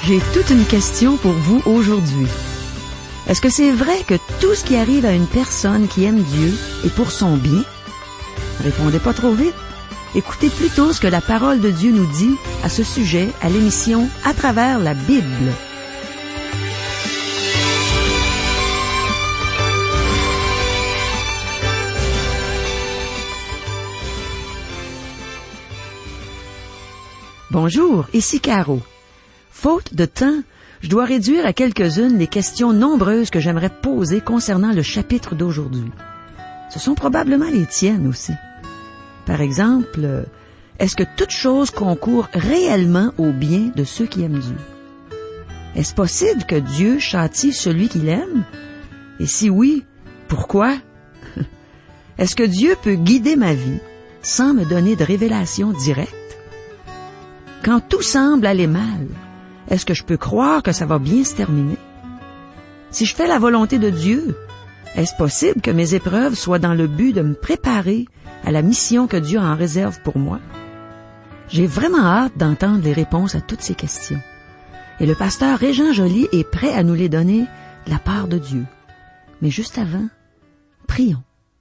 J'ai toute une question pour vous aujourd'hui. Est-ce que c'est vrai que tout ce qui arrive à une personne qui aime Dieu est pour son bien? Répondez pas trop vite. Écoutez plutôt ce que la parole de Dieu nous dit à ce sujet à l'émission À travers la Bible. Bonjour, ici Caro. Faute de temps, je dois réduire à quelques-unes les questions nombreuses que j'aimerais poser concernant le chapitre d'aujourd'hui. Ce sont probablement les tiennes aussi. Par exemple, est-ce que toute chose concourt réellement au bien de ceux qui aiment Dieu? Est-ce possible que Dieu châtie celui qu'il aime? Et si oui, pourquoi? Est-ce que Dieu peut guider ma vie sans me donner de révélation directe? Quand tout semble aller mal, est-ce que je peux croire que ça va bien se terminer? Si je fais la volonté de Dieu, est-ce possible que mes épreuves soient dans le but de me préparer à la mission que Dieu en réserve pour moi? J'ai vraiment hâte d'entendre les réponses à toutes ces questions. Et le pasteur Régent Joly est prêt à nous les donner de la part de Dieu. Mais juste avant, prions.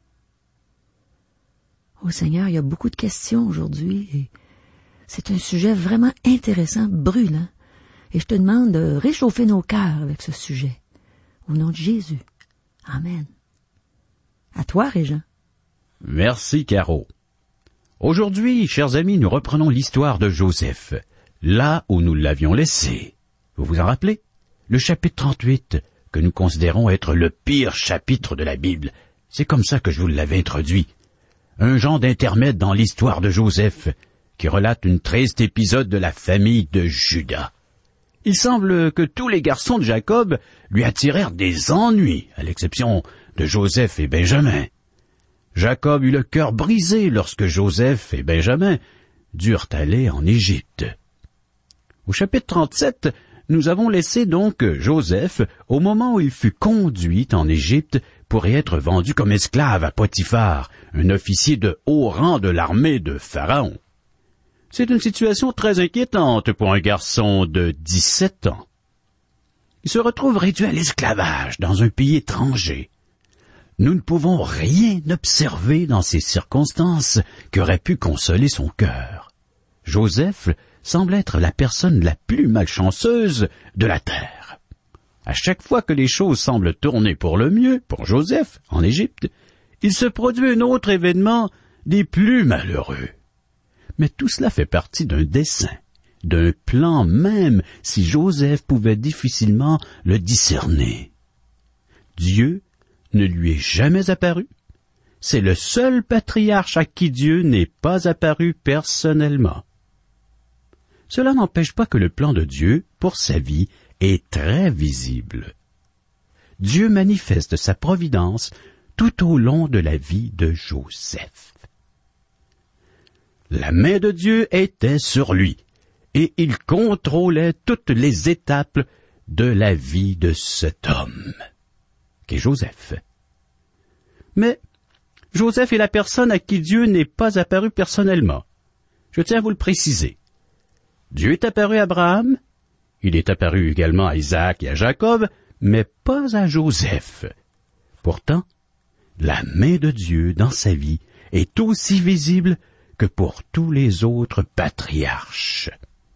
Oh Seigneur, il y a beaucoup de questions aujourd'hui et c'est un sujet vraiment intéressant, brûlant. Et je te demande de réchauffer nos cœurs avec ce sujet. Au nom de Jésus. Amen. À toi, Régent. Merci, Caro. Aujourd'hui, chers amis, nous reprenons l'histoire de Joseph, là où nous l'avions laissé. Vous vous en rappelez? Le chapitre 38, que nous considérons être le pire chapitre de la Bible. C'est comme ça que je vous l'avais introduit. Un genre d'intermède dans l'histoire de Joseph, qui relate une triste épisode de la famille de Juda. Il semble que tous les garçons de Jacob lui attirèrent des ennuis, à l'exception de Joseph et Benjamin. Jacob eut le cœur brisé lorsque Joseph et Benjamin durent aller en Égypte. Au chapitre 37, nous avons laissé donc Joseph au moment où il fut conduit en Égypte pour y être vendu comme esclave à Potiphar, un officier de haut rang de l'armée de Pharaon. C'est une situation très inquiétante pour un garçon de 17 ans. Il se retrouve réduit à l'esclavage dans un pays étranger. Nous ne pouvons rien observer dans ces circonstances qui auraient pu consoler son cœur. Joseph semble être la personne la plus malchanceuse de la terre. À chaque fois que les choses semblent tourner pour le mieux, pour Joseph, en Égypte, il se produit un autre événement des plus malheureux. Mais tout cela fait partie d'un dessein, d'un plan même si Joseph pouvait difficilement le discerner. Dieu ne lui est jamais apparu. C'est le seul patriarche à qui Dieu n'est pas apparu personnellement. Cela n'empêche pas que le plan de Dieu pour sa vie est très visible. Dieu manifeste sa providence tout au long de la vie de Joseph. La main de Dieu était sur lui, et il contrôlait toutes les étapes de la vie de cet homme, qu'est Joseph. Mais Joseph est la personne à qui Dieu n'est pas apparu personnellement. Je tiens à vous le préciser. Dieu est apparu à Abraham, il est apparu également à Isaac et à Jacob, mais pas à Joseph. Pourtant, la main de Dieu dans sa vie est aussi visible que pour tous les autres patriarches.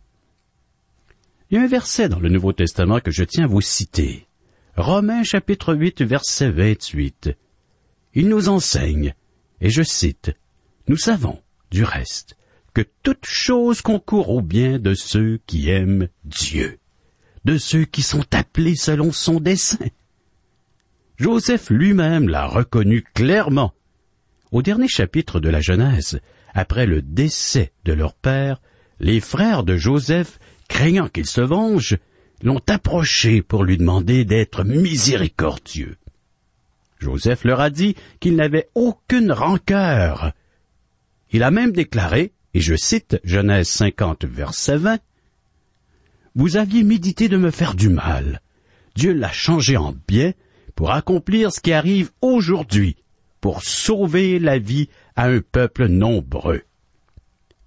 Il y a un verset dans le Nouveau Testament que je tiens à vous citer. Romains chapitre 8, verset 28. Il nous enseigne, et je cite, « Nous savons, du reste, que toute chose concourt au bien de ceux qui aiment Dieu, de ceux qui sont appelés selon son dessein. » Joseph lui-même l'a reconnu clairement. Au dernier chapitre de la Genèse, après le décès de leur père, les frères de Joseph, craignant qu'il se venge, l'ont approché pour lui demander d'être miséricordieux. Joseph leur a dit qu'il n'avait aucune rancœur. Il a même déclaré, et je cite Genèse 50, verset 20, « Vous aviez médité de me faire du mal. Dieu l'a changé en bien pour accomplir ce qui arrive aujourd'hui, pour sauver la vie à un peuple nombreux. »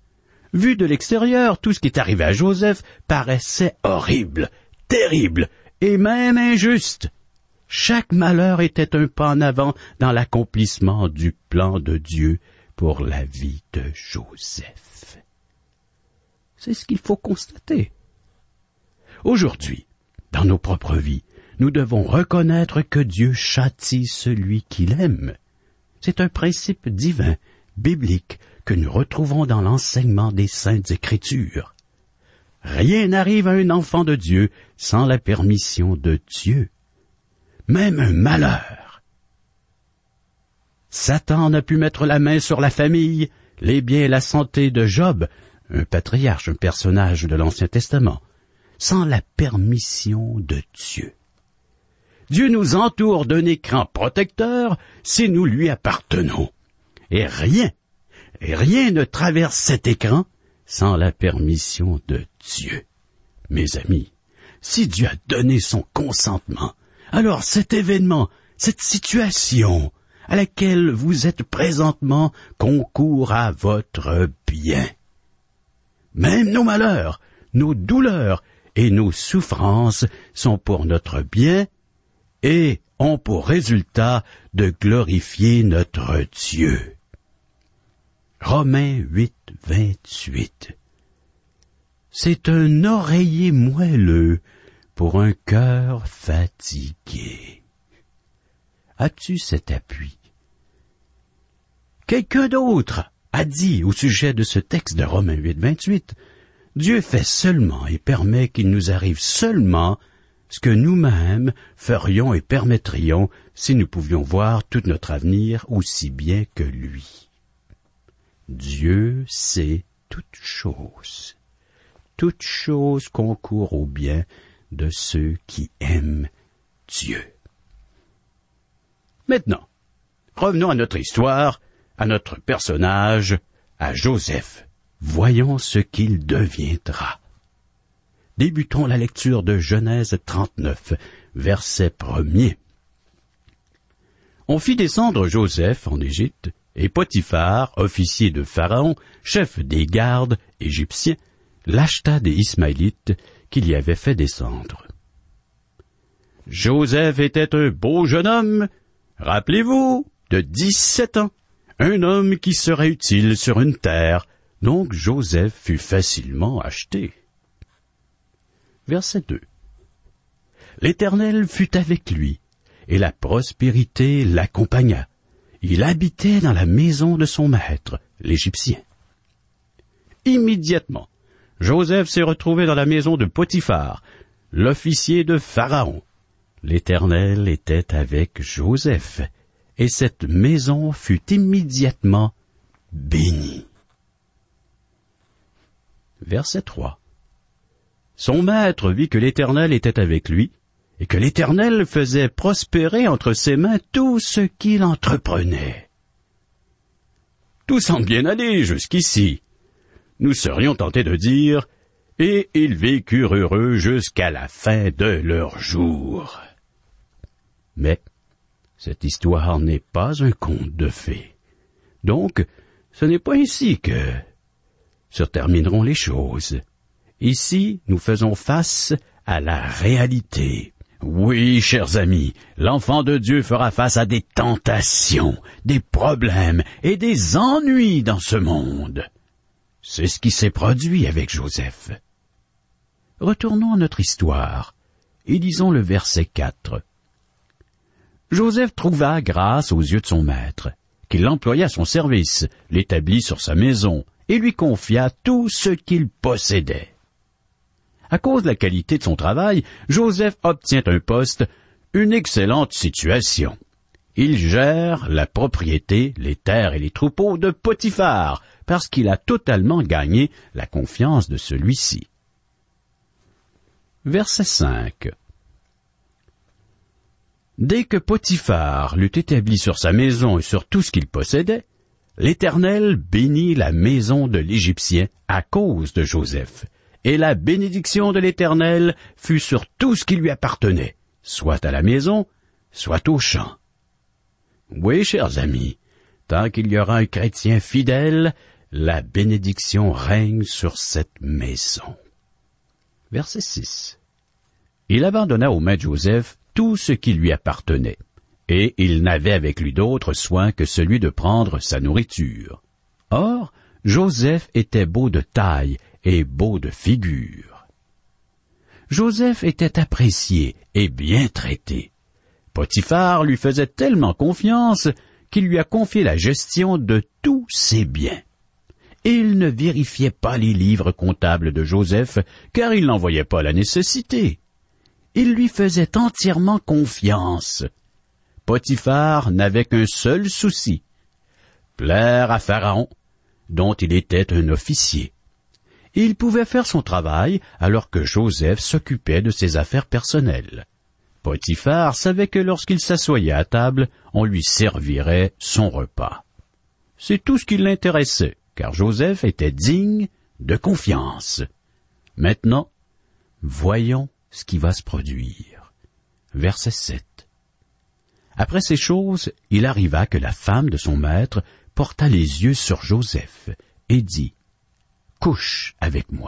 Vu de l'extérieur, tout ce qui est arrivé à Joseph paraissait horrible, terrible et même injuste. Chaque malheur était un pas en avant dans l'accomplissement du plan de Dieu pour la vie de Joseph. C'est ce qu'il faut constater. Aujourd'hui, dans nos propres vies, nous devons reconnaître que Dieu châtie celui qu'il aime. C'est un principe divin, biblique, que nous retrouvons dans l'enseignement des Saintes Écritures. Rien n'arrive à un enfant de Dieu sans la permission de Dieu. Même un malheur. Satan a pu mettre la main sur la famille, les biens et la santé de Job, un patriarche, un personnage de l'Ancien Testament, sans la permission de Dieu. Dieu nous entoure d'un écran protecteur si nous lui appartenons. Et rien ne traverse cet écran sans la permission de Dieu. Mes amis, si Dieu a donné son consentement, alors cet événement, cette situation à laquelle vous êtes présentement concourt à votre bien. Même nos malheurs, nos douleurs et nos souffrances sont pour notre bien et ont pour résultat de glorifier notre Dieu. Romains 8, 28. C'est un oreiller moelleux pour un cœur fatigué. As-tu cet appui? Quelqu'un d'autre a dit au sujet de ce texte de Romains 8, 28, Dieu fait seulement et permet qu'il nous arrive seulement ce que nous-mêmes ferions et permettrions si nous pouvions voir tout notre avenir aussi bien que lui. Dieu sait toutes choses. Toutes choses concourent au bien de ceux qui aiment Dieu. Maintenant, revenons à notre histoire, à notre personnage, à Joseph. Voyons ce qu'il deviendra. Débutons la lecture de Genèse 39, verset 1er. On fit descendre Joseph en Égypte, et Potiphar, officier de Pharaon, chef des gardes égyptiens, l'acheta des Ismaélites qu'il y avait fait descendre. Joseph était un beau jeune homme, rappelez-vous, de 17 ans, un homme qui serait utile sur une terre, donc Joseph fut facilement acheté. Verset 2. L'Éternel fut avec lui, et la prospérité l'accompagna. Il habitait dans la maison de son maître, l'Égyptien. Immédiatement, Joseph s'est retrouvé dans la maison de Potiphar, l'officier de Pharaon. L'Éternel était avec Joseph, et cette maison fut immédiatement bénie. Verset 3. Son maître vit que l'Éternel était avec lui, et que l'Éternel faisait prospérer entre ses mains tout ce qu'il entreprenait. Tout semble bien aller jusqu'ici. Nous serions tentés de dire, et ils vécurent heureux jusqu'à la fin de leur jour. Mais cette histoire n'est pas un conte de fées. Donc, ce n'est pas ici que se termineront les choses. Ici, nous faisons face à la réalité. Oui, chers amis, l'enfant de Dieu fera face à des tentations, des problèmes et des ennuis dans ce monde. C'est ce qui s'est produit avec Joseph. Retournons à notre histoire et lisons le verset 4. Joseph trouva grâce aux yeux de son maître, qui l'employa à son service, l'établit sur sa maison et lui confia tout ce qu'il possédait. À cause de la qualité de son travail, Joseph obtient un poste, une excellente situation. Il gère la propriété, les terres et les troupeaux de Potiphar, parce qu'il a totalement gagné la confiance de celui-ci. Verset 5. Dès que Potiphar l'eut établi sur sa maison et sur tout ce qu'il possédait, l'Éternel bénit la maison de l'Égyptien à cause de Joseph. Et la bénédiction de l'Éternel fut sur tout ce qui lui appartenait, soit à la maison, soit au champ. Oui, chers amis, tant qu'il y aura un chrétien fidèle, la bénédiction règne sur cette maison. Verset 6. Il abandonna aux mains de Joseph tout ce qui lui appartenait, et il n'avait avec lui d'autre soin que celui de prendre sa nourriture. Or, Joseph était beau de taille et beau de figure. Joseph était apprécié et bien traité. Potiphar lui faisait tellement confiance qu'il lui a confié la gestion de tous ses biens. Il ne vérifiait pas les livres comptables de Joseph, car il n'en voyait pas la nécessité. Il lui faisait entièrement confiance. Potiphar n'avait qu'un seul souci, plaire à Pharaon, dont il était un officier. Il pouvait faire son travail alors que Joseph s'occupait de ses affaires personnelles. Potiphar savait que lorsqu'il s'assoyait à table, on lui servirait son repas. C'est tout ce qui l'intéressait, car Joseph était digne de confiance. Maintenant, voyons ce qui va se produire. Verset 7. Après ces choses, il arriva que la femme de son maître porta les yeux sur Joseph et dit, « Couche avec moi. »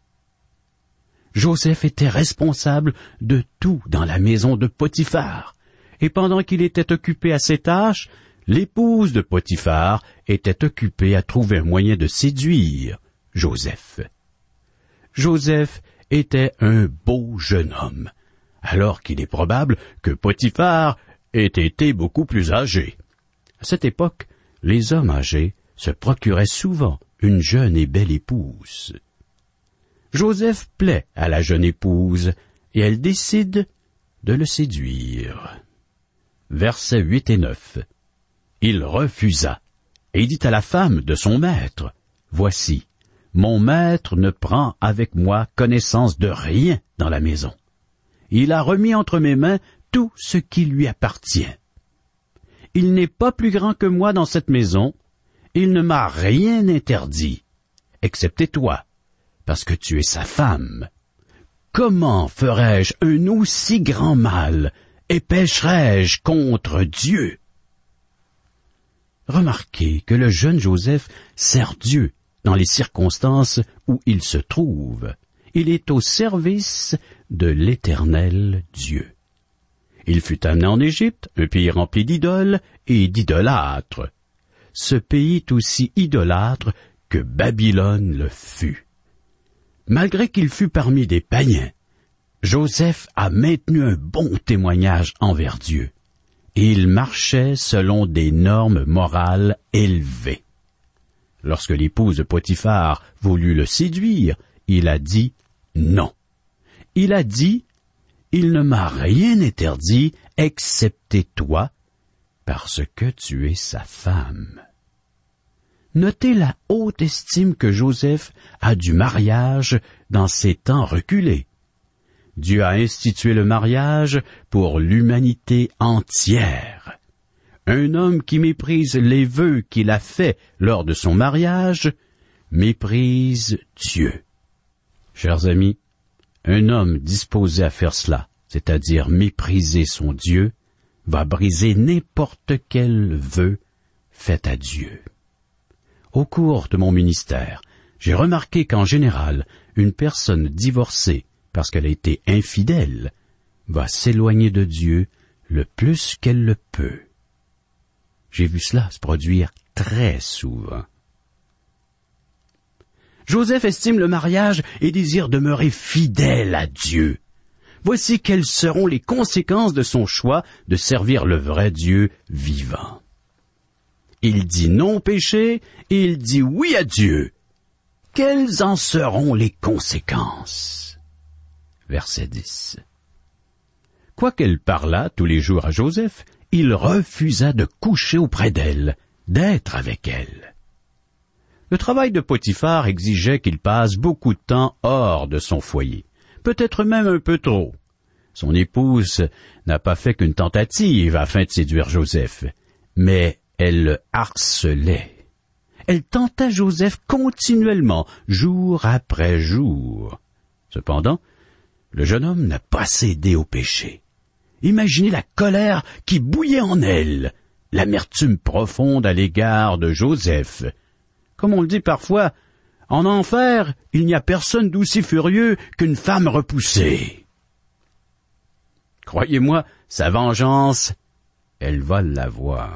Joseph était responsable de tout dans la maison de Potiphar, et pendant qu'il était occupé à ses tâches, l'épouse de Potiphar était occupée à trouver un moyen de séduire Joseph. Joseph était un beau jeune homme, alors qu'il est probable que Potiphar ait été beaucoup plus âgé. À cette époque, les hommes âgés se procuraient souvent une jeune et belle épouse. Joseph plaît à la jeune épouse, et elle décide de le séduire. Versets 8 et 9. Il refusa, et dit à la femme de son maître, « Voici, mon maître ne prend avec moi connaissance de rien dans la maison. Il a remis entre mes mains tout ce qui lui appartient. Il n'est pas plus grand que moi dans cette maison, il ne m'a rien interdit, excepté toi, parce que tu es sa femme. Comment ferais-je un aussi grand mal et pécherais-je contre Dieu? » Remarquez que le jeune Joseph sert Dieu dans les circonstances où il se trouve. Il est au service de l'Éternel Dieu. Il fut amené en Égypte, un pays rempli d'idoles et d'idolâtres. Ce pays est aussi idolâtre que Babylone le fut. Malgré qu'il fût parmi des païens, Joseph a maintenu un bon témoignage envers Dieu, et il marchait selon des normes morales élevées. Lorsque l'épouse de Potiphar voulut le séduire, il a dit non. Il a dit, « Il ne m'a rien interdit, excepté toi, parce que tu es sa femme. » Notez la haute estime que Joseph a du mariage dans ces temps reculés. Dieu a institué le mariage pour l'humanité entière. Un homme qui méprise les vœux qu'il a faits lors de son mariage méprise Dieu. Chers amis, un homme disposé à faire cela, c'est-à-dire mépriser son Dieu, va briser n'importe quel vœu fait à Dieu. Au cours de mon ministère, j'ai remarqué qu'en général, une personne divorcée, parce qu'elle a été infidèle, va s'éloigner de Dieu le plus qu'elle le peut. J'ai vu cela se produire très souvent. Joseph estime le mariage et désire demeurer fidèle à Dieu. Voici quelles seront les conséquences de son choix de servir le vrai Dieu vivant. Il dit non au péché et il dit oui à Dieu. Quelles en seront les conséquences? Verset 10. Quoiqu'elle parlât tous les jours à Joseph, il refusa de coucher auprès d'elle, d'être avec elle. Le travail de Potiphar exigeait qu'il passe beaucoup de temps hors de son foyer, peut-être même un peu trop. Son épouse n'a pas fait qu'une tentative afin de séduire Joseph, mais elle le harcelait. Elle tentait Joseph continuellement, jour après jour. Cependant, le jeune homme n'a pas cédé au péché. Imaginez la colère qui bouillait en elle, l'amertume profonde à l'égard de Joseph. Comme on le dit parfois, en enfer, il n'y a personne d'aussi furieux qu'une femme repoussée. Croyez-moi, sa vengeance, elle va l'avoir.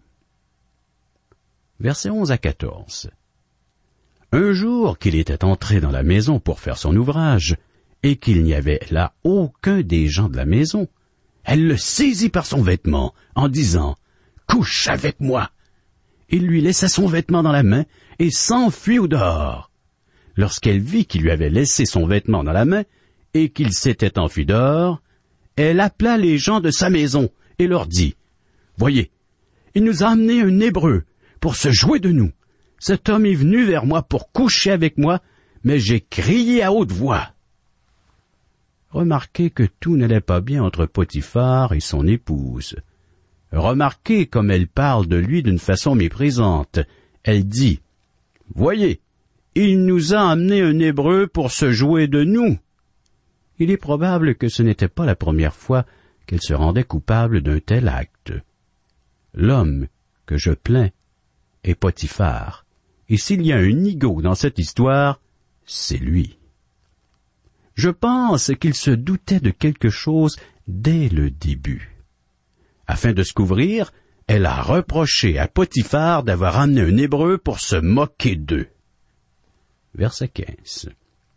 Versets 11 à 14. Un jour qu'il était entré dans la maison pour faire son ouvrage, et qu'il n'y avait là aucun des gens de la maison, elle le saisit par son vêtement, en disant « Couche avec moi !» Il lui laissa son vêtement dans la main et s'enfuit au dehors. Lorsqu'elle vit qu'il lui avait laissé son vêtement dans la main et qu'il s'était enfui dehors, elle appela les gens de sa maison et leur dit « Voyez, il nous a amené un Hébreu pour se jouer de nous. Cet homme est venu vers moi pour coucher avec moi, mais j'ai crié à haute voix. » Remarquez que tout n'allait pas bien entre Potiphar et son épouse. Remarquez comme elle parle de lui d'une façon méprisante. Elle dit « Voyez, il nous a amené un Hébreu pour se jouer de nous. » Il est probable que ce n'était pas la première fois qu'elle se rendait coupable d'un tel acte. L'homme que je plains est Potiphar, et s'il y a un nigaud dans cette histoire, c'est lui. Je pense qu'il se doutait de quelque chose dès le début. Afin de se couvrir, elle a reproché à Potiphar d'avoir amené un Hébreu pour se moquer d'eux. Verset 15.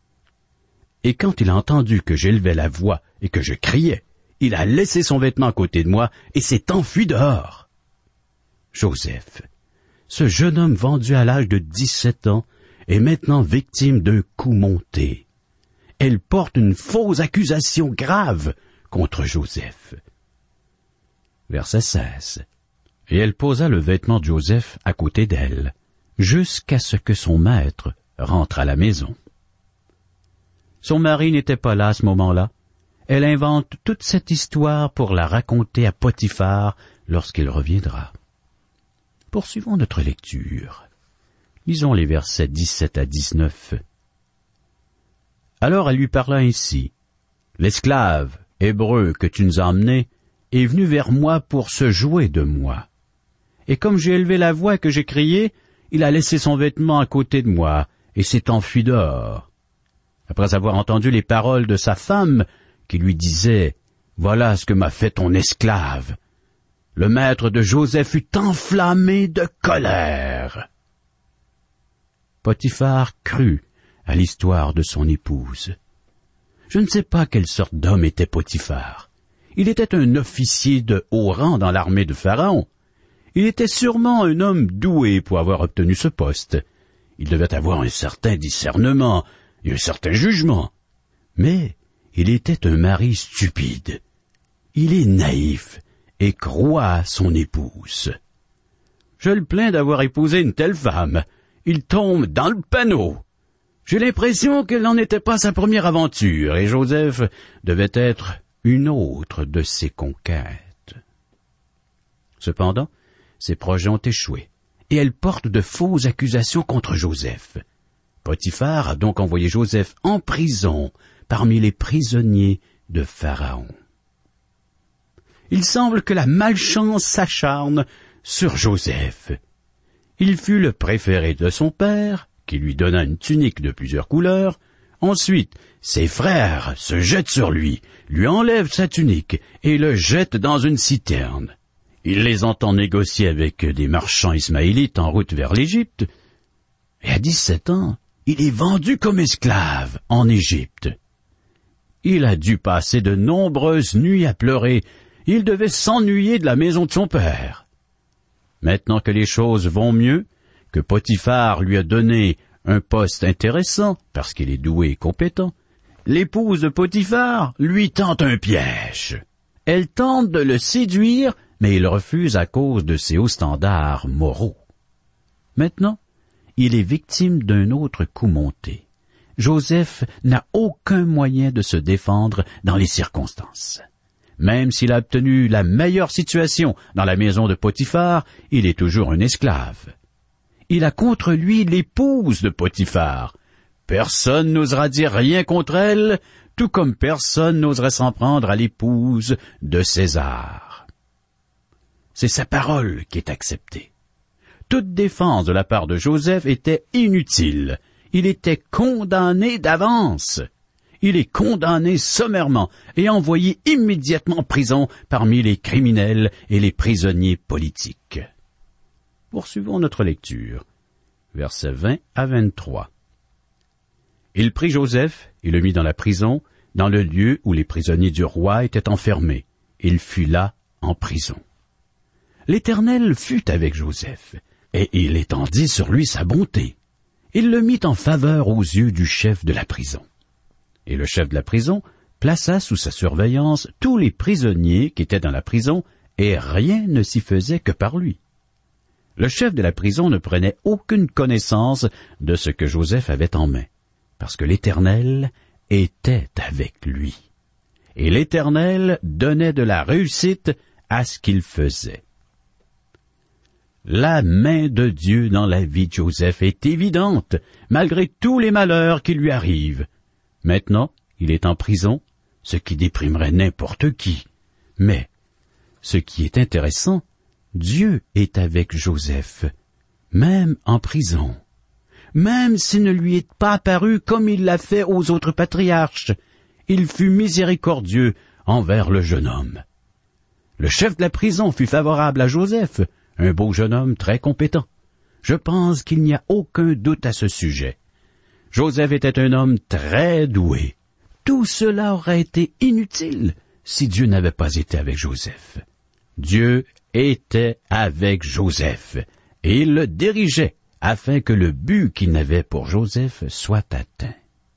Et quand il a entendu que j'élevais la voix et que je criais, il a laissé son vêtement à côté de moi et s'est enfui dehors. Joseph, ce jeune homme vendu à l'âge de 17 ans, est maintenant victime d'un coup monté. Elle porte une fausse accusation grave contre Joseph. Verset 16. Et elle posa le vêtement de Joseph à côté d'elle, jusqu'à ce que son maître rentre à la maison. Son mari n'était pas là à ce moment-là. Elle invente toute cette histoire pour la raconter à Potiphar lorsqu'il reviendra. Poursuivons notre lecture. Lisons les versets 17 à 19. Alors elle lui parla ainsi. « L'esclave hébreu que tu nous as emmené est venu vers moi pour se jouer de moi. Et comme j'ai élevé la voix et que j'ai crié, il a laissé son vêtement à côté de moi et s'est enfui dehors. Après avoir entendu les paroles de sa femme, qui lui disait « Voilà ce que m'a fait ton esclave », le maître de Joseph fut enflammé de colère. » Potiphar crut à l'histoire de son épouse. Je ne sais pas quelle sorte d'homme était Potiphar. Il était un officier de haut rang dans l'armée de Pharaon. Il était sûrement un homme doué pour avoir obtenu ce poste. Il devait avoir un certain discernement et un certain jugement. Mais il était un mari stupide. Il est naïf et croit à son épouse. Je le plains d'avoir épousé une telle femme. Il tombe dans le panneau. J'ai l'impression qu'elle n'en était pas sa première aventure, et Joseph devait être une autre de ses conquêtes. Cependant, ses projets ont échoué, et elle porte de fausses accusations contre Joseph. Potiphar a donc envoyé Joseph en prison parmi les prisonniers de Pharaon. Il semble que la malchance s'acharne sur Joseph. Il fut le préféré de son père, qui lui donna une tunique de plusieurs couleurs. Ensuite, ses frères se jettent sur lui, lui enlèvent sa tunique et le jettent dans une citerne. Il les entend négocier avec des marchands ismaélites en route vers l'Égypte. Et à 17 ans, il est vendu comme esclave en Égypte. Il a dû passer de nombreuses nuits à pleurer. Il devait s'ennuyer de la maison de son père. Maintenant que les choses vont mieux, que Potiphar lui a donné un poste intéressant, parce qu'il est doué et compétent, l'épouse de Potiphar lui tente un piège. Elle tente de le séduire, mais il refuse à cause de ses hauts standards moraux. Maintenant, il est victime d'un autre coup monté. Joseph n'a aucun moyen de se défendre dans les circonstances. Même s'il a obtenu la meilleure situation dans la maison de Potiphar, il est toujours un esclave. Il a contre lui l'épouse de Potiphar. Personne n'osera dire rien contre elle, tout comme personne n'oserait s'en prendre à l'épouse de César. C'est sa parole qui est acceptée. toute défense de la part de Joseph était inutile. Il était condamné d'avance. Il est condamné sommairement et envoyé immédiatement en prison parmi les criminels et les prisonniers politiques. Poursuivons notre lecture. Versets 20 à 23. Il prit Joseph et le mit dans la prison, dans le lieu où les prisonniers du roi étaient enfermés. Il fut là en prison. L'Éternel fut avec Joseph, et il étendit sur lui sa bonté. Il le mit en faveur aux yeux du chef de la prison. Et le chef de la prison plaça sous sa surveillance tous les prisonniers qui étaient dans la prison, et rien ne s'y faisait que par lui. Le chef de la prison ne prenait aucune connaissance de ce que Joseph avait en main, parce que l'Éternel était avec lui. Et l'Éternel donnait de la réussite à ce qu'il faisait. La main de Dieu dans la vie de Joseph est évidente, malgré tous les malheurs qui lui arrivent. Maintenant, il est en prison, ce qui déprimerait n'importe qui. Mais, ce qui est intéressant, Dieu est avec Joseph, même en prison. Même s'il ne lui est pas apparu comme il l'a fait aux autres patriarches, il fut miséricordieux envers le jeune homme. Le chef de la prison fut favorable à Joseph, un beau jeune homme très compétent. Je pense qu'il n'y a aucun doute à ce sujet. Joseph était un homme très doué. Tout cela aurait été inutile si Dieu n'avait pas été avec Joseph. Dieu était avec Joseph, et il le dirigeait afin que le but qu'il avait pour Joseph soit atteint.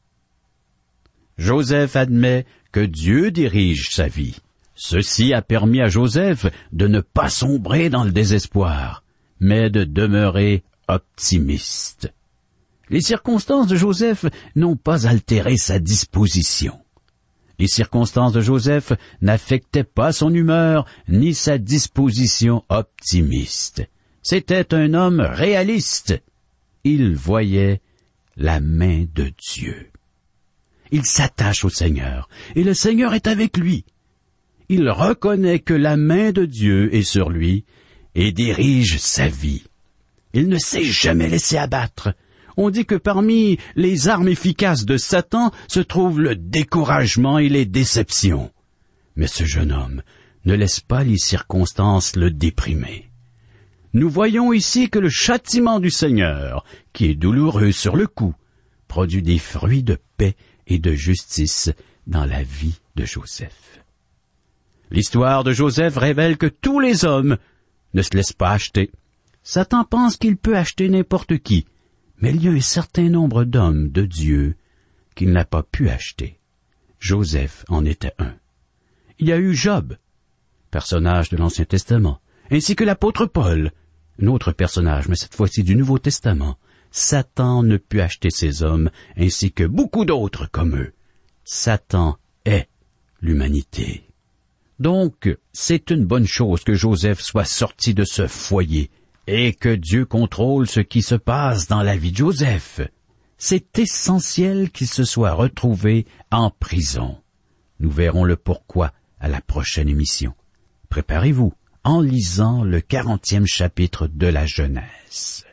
Joseph admet que Dieu dirige sa vie. Ceci a permis à Joseph de ne pas sombrer dans le désespoir, mais de demeurer optimiste. Les circonstances de Joseph n'ont pas altéré sa disposition. Les circonstances de Joseph n'affectaient pas son humeur ni sa disposition optimiste. C'était un homme réaliste. Il voyait la main de Dieu. Il s'attache au Seigneur, et le Seigneur est avec lui. Il reconnaît que la main de Dieu est sur lui et dirige sa vie. Il ne s'est jamais laissé abattre. On dit que parmi les armes efficaces de Satan se trouvent le découragement et les déceptions. Mais ce jeune homme ne laisse pas les circonstances le déprimer. Nous voyons ici que le châtiment du Seigneur, qui est douloureux sur le coup, produit des fruits de paix et de justice dans la vie de Joseph. L'histoire de Joseph révèle que tous les hommes ne se laissent pas acheter. Satan pense qu'il peut acheter n'importe qui, mais il y a un certain nombre d'hommes de Dieu qu'il n'a pas pu acheter. Joseph en était un. Il y a eu Job, personnage de l'Ancien Testament, ainsi que l'apôtre Paul, un autre personnage, mais cette fois-ci du Nouveau Testament. Satan ne put acheter ces hommes, ainsi que beaucoup d'autres comme eux. Satan est l'humanité. Donc, c'est une bonne chose que Joseph soit sorti de ce foyer et que Dieu contrôle ce qui se passe dans la vie de Joseph. C'est essentiel qu'il se soit retrouvé en prison. Nous verrons le pourquoi à la prochaine émission. Préparez-vous en lisant le 40e chapitre de la Genèse.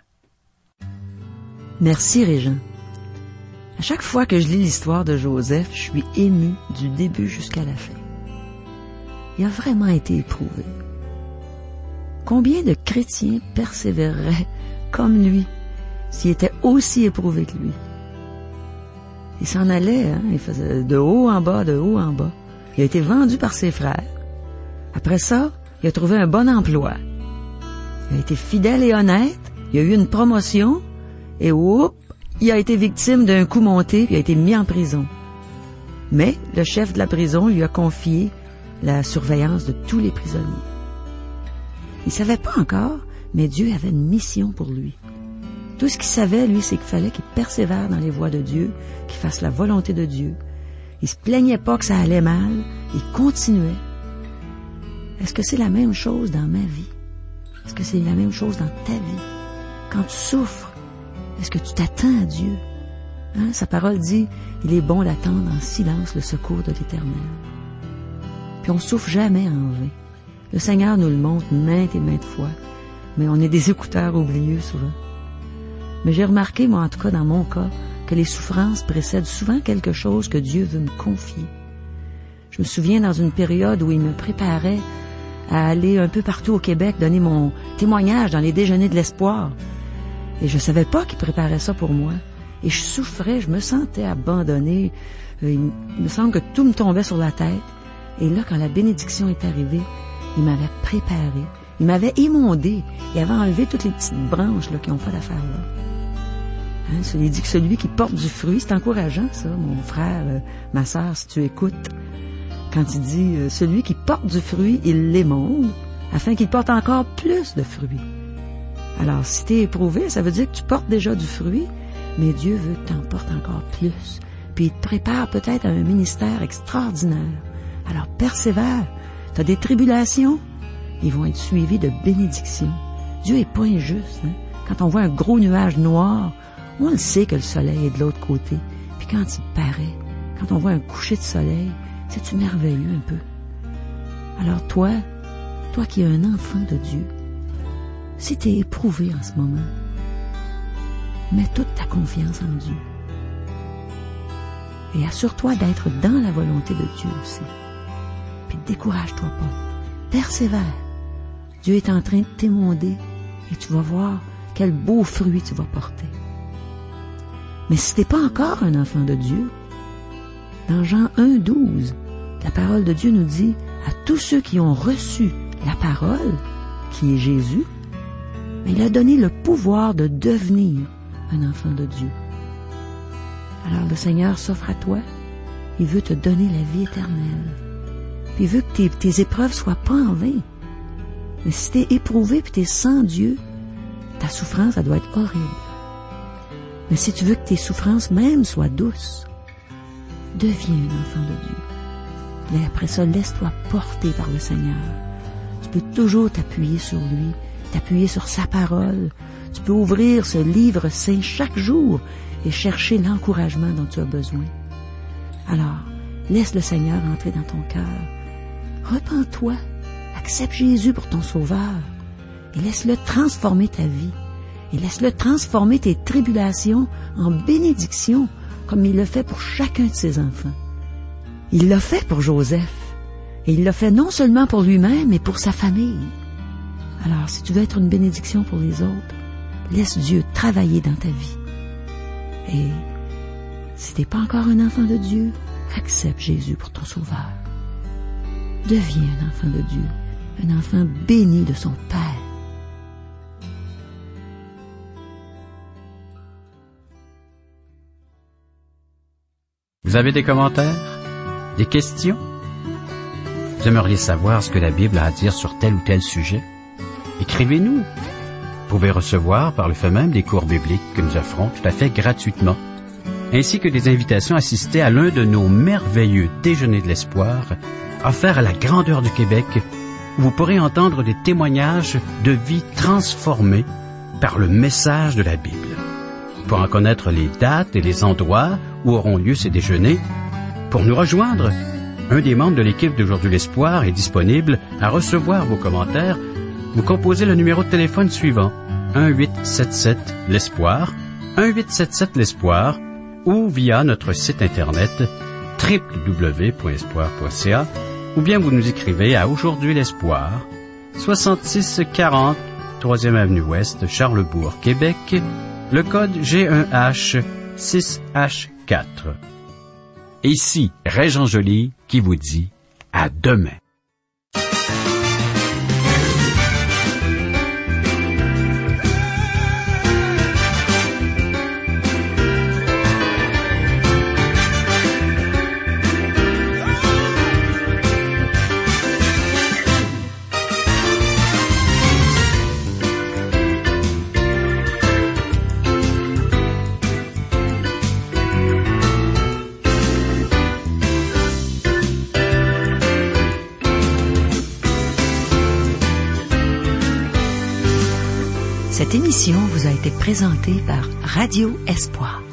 Merci, Régent. À chaque fois que je lis l'histoire de Joseph, je suis ému du début jusqu'à la fin. Il a vraiment été éprouvé. Combien de chrétiens persévéreraient comme lui s'il était aussi éprouvé que lui? Il s'en allait, il faisait de haut en bas, de haut en bas. Il a été vendu par ses frères. Après ça, il a trouvé un bon emploi. Il a été fidèle et honnête, il a eu une promotion, et il a été victime d'un coup monté, puis il a été mis en prison. Mais le chef de la prison lui a confié la surveillance de tous les prisonniers. Il savait pas encore, mais Dieu avait une mission pour lui. Tout ce qu'il savait, lui, c'est qu'il fallait qu'il persévère dans les voies de Dieu, qu'il fasse la volonté de Dieu. Il se plaignait pas que ça allait mal, il continuait. Est-ce que c'est la même chose dans ma vie? Est-ce que c'est la même chose dans ta vie? Quand tu souffres, est-ce que tu t'attends à Dieu? Sa parole dit, il est bon d'attendre en silence le secours de l'Éternel. Puis on souffre jamais en vain. Le Seigneur nous le montre maintes et maintes fois. Mais on est des écouteurs oublieux souvent. Mais j'ai remarqué, moi en tout cas dans mon cas, que les souffrances précèdent souvent quelque chose que Dieu veut me confier. Je me souviens dans une période où il me préparait à aller un peu partout au Québec donner mon témoignage dans les déjeuners de l'espoir. Et je savais pas qu'il préparait ça pour moi. Et je souffrais, je me sentais abandonnée. Il me semble que tout me tombait sur la tête. Et là, quand la bénédiction est arrivée, il m'avait préparé. Il m'avait émondé. Il avait enlevé toutes les petites branches là, qui ont fait l'affaire là. Hein, il dit que celui qui porte du fruit, c'est encourageant ça, mon frère, ma sœur, si tu écoutes. Quand il dit celui qui porte du fruit, il l'émonde, afin qu'il porte encore plus de fruits. Alors, si tu es éprouvé, ça veut dire que tu portes déjà du fruit, mais Dieu veut que tu en portes encore plus. Puis il te prépare peut-être à un ministère extraordinaire. Alors, persévère. Tu as des tribulations, ils vont être suivis de bénédictions. Dieu est pas injuste. Hein? Quand on voit un gros nuage noir, on le sait que le soleil est de l'autre côté. Puis quand il paraît, quand on voit un coucher de soleil, c'est-tu merveilleux un peu? Alors toi qui es un enfant de Dieu, si tu es éprouvé en ce moment, mets toute ta confiance en Dieu. Et assure-toi d'être dans la volonté de Dieu aussi. Puis décourage-toi pas. Persévère. Dieu est en train de t'émonder et tu vas voir quel beau fruit tu vas porter. Mais si tu n'es pas encore un enfant de Dieu, dans Jean 1,12, la parole de Dieu nous dit à tous ceux qui ont reçu la parole, qui est Jésus, il a donné le pouvoir de devenir un enfant de Dieu. Alors le Seigneur s'offre à toi, il veut te donner la vie éternelle. Puis il veut que tes épreuves soient pas en vain. Mais si tu es éprouvé puis tu es sans Dieu, ta souffrance, elle doit être horrible. Mais si tu veux que tes souffrances même soient douces, deviens un enfant de Dieu. Mais après ça, laisse-toi porter par le Seigneur. Tu peux toujours t'appuyer sur lui, t'appuyer sur sa parole. Tu peux ouvrir ce livre saint chaque jour et chercher l'encouragement dont tu as besoin. Alors, laisse le Seigneur entrer dans ton cœur. Repens-toi, accepte Jésus pour ton sauveur et laisse-le transformer ta vie. Et laisse-le transformer tes tribulations en bénédictions, comme il le fait pour chacun de ses enfants. Il l'a fait pour Joseph, et il l'a fait non seulement pour lui-même, mais pour sa famille. Alors, si tu veux être une bénédiction pour les autres, laisse Dieu travailler dans ta vie. Et si tu n'es pas encore un enfant de Dieu, accepte Jésus pour ton sauveur. Deviens un enfant de Dieu, un enfant béni de son Père. Vous avez des commentaires? Des questions? Vous aimeriez savoir ce que la Bible a à dire sur tel ou tel sujet? Écrivez-nous. Vous pouvez recevoir par le fait même des cours bibliques que nous offrons tout à fait gratuitement, ainsi que des invitations à assister à l'un de nos merveilleux déjeuners de l'espoir, offerts à la grandeur du Québec, où vous pourrez entendre des témoignages de vie transformées par le message de la Bible. Pour en connaître les dates et les endroits où auront lieu ces déjeuners, pour nous rejoindre, un des membres de l'équipe d'Aujourd'hui l'Espoir est disponible à recevoir vos commentaires. Vous composez le numéro de téléphone suivant, 1-877-l'Espoir, 1-877-l'Espoir, ou via notre site internet www.espoir.ca, ou bien vous nous écrivez à Aujourd'hui l'Espoir, 6640 3e Avenue Ouest, Charlesbourg, Québec, le code G1H 6H4. Et ici, Régent Joly qui vous dit à demain. Cette émission vous a été présentée par Radio Espoir.